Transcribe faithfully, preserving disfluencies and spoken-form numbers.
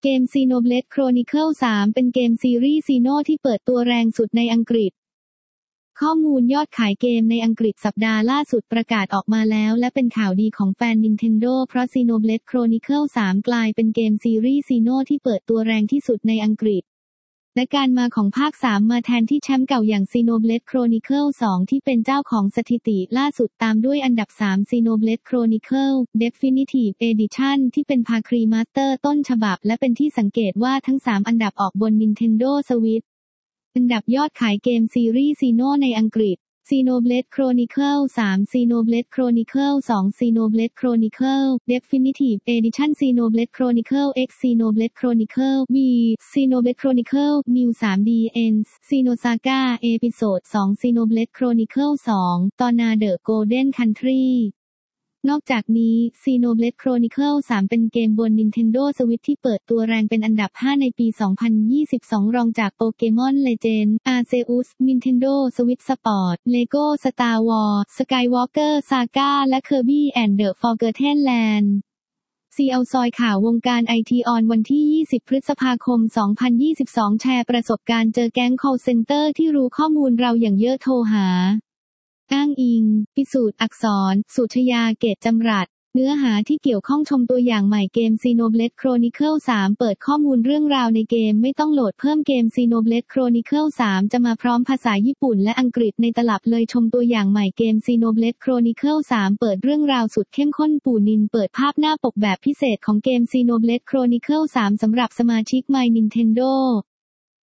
เกม Xenoblade Chronicles สาม เป็นเกมซีรีส์ซีโนที่เปิดตัวแรงสุดในอังกฤษข้อมูลยอดขายเกมในอังกฤษสัปดาห์ล่าสุดประกาศออกมาแล้วและเป็นข่าวดีของแฟน Nintendo เพราะ Xenoblade Chronicles สาม กลายเป็นเกมซีรีส์ซีโนที่เปิดตัวแรงที่สุดในอังกฤษและการมาของภาค สาม มาแทนที่แชมป์เก่าอย่าง Xenoblade Chronicles สอง ที่เป็นเจ้าของสถิติล่าสุดตามด้วยอันดับ สาม Xenoblade Chronicles Definitive Edition ที่เป็นภาครีมาสเตอร์ต้นฉบับและเป็นที่สังเกตว่าทั้ง สาม อันดับออกบน Nintendo Switch อันดับยอดขายเกมซีรีส์ซีโนในอังกฤษ Xenoblade Chronicles สาม Xenoblade Chronicles สอง Xenoblade Chronicles Definitive Edition Xenoblade Chronicles X Xenoblade Chronicles V Xenoblade Chronicles New ทรี ดี Ends Xenosaga Episode สอง Xenoblade Chronicles สอง Tornado Golden Countryนอกจากนี้ Xenoblade Chronicles สาม เป็นเกมบน Nintendo Switch ที่เปิดตัวแรงเป็นอันดับ ห้า ในปี สองพันยี่สิบสอง รองจาก Pokémon Legends Arceus Nintendo Switch Sport Lego Star Wars Skywalker Saga และ Kirby and the Forgotten Land ซี เอาซอยข่าววงการไอทีออนวันที่ ยี่สิบ พฤษภาคม สองพันยี่สิบสอง แชร์ประสบการณ์เจอแก๊ง call center ที่รู้ข้อมูลเราอย่างเยอะโทรหาอ้างอิงพิสูจน์อักษรสุชยาเกตจำรัดเนื้อหาที่เกี่ยวข้องชมตัวอย่างใหม่เกม Xenoblade Chronicles สาม เปิดข้อมูลเรื่องราวในเกมไม่ต้องโหลดเพิ่มเกม Xenoblade Chronicles สาม จะมาพร้อมภาษาญี่ปุ่นและอังกฤษในตลับเลยชมตัวอย่างใหม่เกม Xenoblade Chronicles สาม เปิดเรื่องราวสุดเข้มข้นปู่นินเปิดภาพหน้าปกแบบพิเศษของเกม Xenoblade Chronicles สาม สำหรับสมาชิก My Nintendo